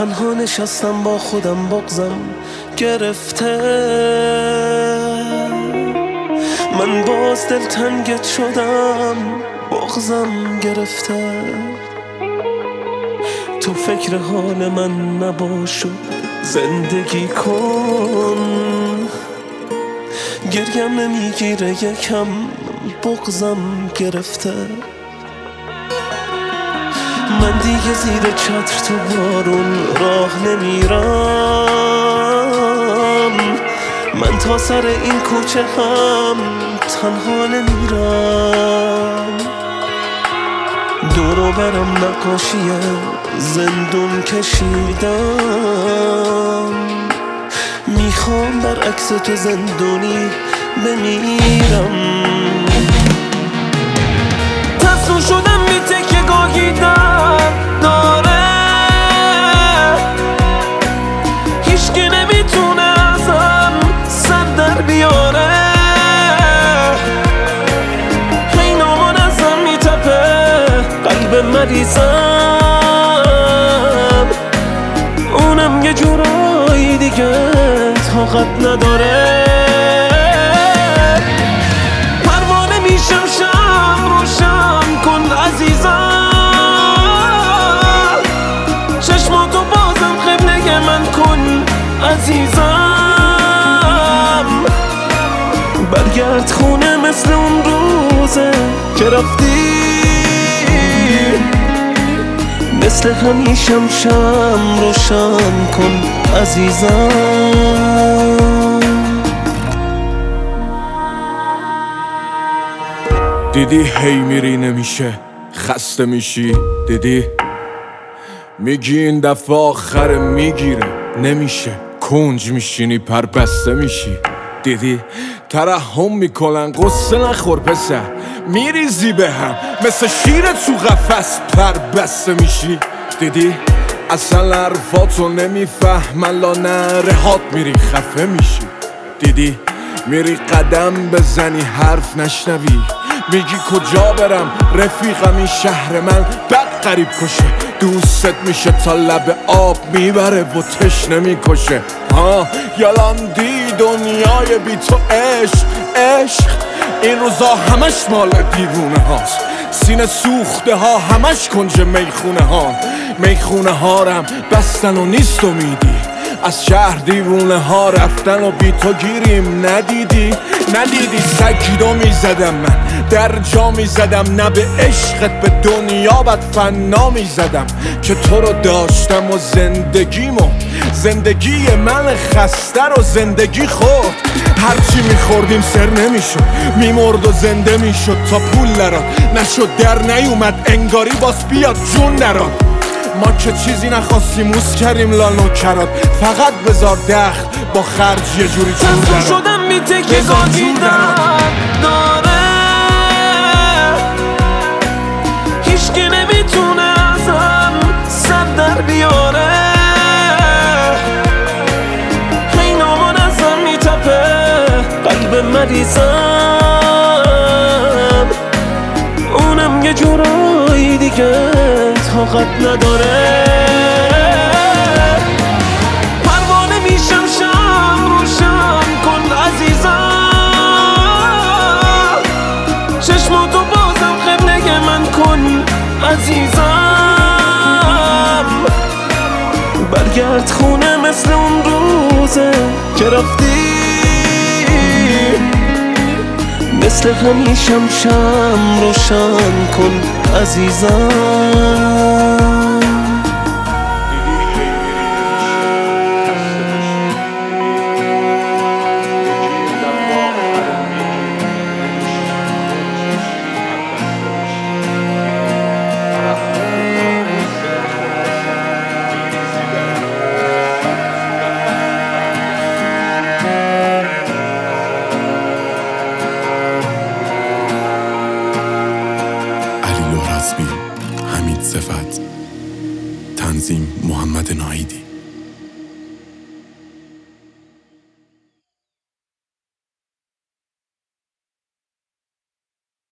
تنها نشستم با خودم بغضم گرفته، من باز دلتنگت شدم بغضم گرفته. تو فکر حال من نباش و زندگی کن، گریم نمیگیره یکم بغضم گرفته. من دیگه زیر چتر تو بارون راه نمیرم، من تا سر این کوچه هم تنها نمیرم. دورو برم نقاشی زندون کشیدم، میخوام برعکس تو زندونی بمیرم. تسلو شدم بی تکه گاهی در داره، هیچکی نمیتونه ازم سر در بیاره. هی نامان ازم میتپه قلب مریضم، اونم یه جورایی دیگه طاقت نداره. پروانه میشم شم روشن کن عزیزم، چشماتو بازم قبله من کن عزیزم. برگرد خونه مثل اون روزه که رفتی، مثل همیشم شم روشن کن عزیزم. دیدی هی میری نمیشه خسته میشی، دیدی میگی این دفعه آخر میگیره نمیشه، کنج میشینی پر بسته میشی. دیدی ترحم میکنن قصه نخور پسر، میریزی به هم مثل شیر تو قفس پر بسته میشی. دیدی اصلا حرفاتو نمیفهمن لانرهات میری خفه میشی. دیدی میری قدم بزنی حرف نشنوی، میگی کجا برم رفیقم این شهر من بد قریب کشه، دوست میشه تا لب آب میبره و تشنه میکشه. یالاندی دنیای بی تو عشق عشق، این روزا همش مال دیوونه هاست، سینه سوخته ها همش کنج میخونه ها. میخونه ها رم بستن و نیست امیدی، از شهر دیوونه ها رفتن و بی تو گیریم. ندیدی سگیدو میزدم من در جا میزدم، نه به عشقت به دنیا بد فنا میزدم که تو رو داشتم و زندگی من خسته رو زندگی خورد. هرچی میخوردیم سر نمیشد، میمرد و زنده میشد تا پول نراد نشد در نیومد انگاری باز بیاد جون نراد. ما که چیزی نخواستیم موس کردیم لانو کراد، فقط بذار دخل با خرج یه جوری چون دراد. تسلو شدم بی تکه گاهی در داره، هیچکی نمیتونه ازم سر در بیاره. هی نامان ازم میتپه قلب مریضم، اونم یه جورایی دیگه طاقت نداره. پروانه میشم شم روشن کن عزیزم، چشماتو بازم قبله من کن عزیزم. برگرد خونه مثل اون روزه که رفتی، مثل همیشم شم روشن کن عزیزم. حمید صفت، تنظیم محمد ناهیدی.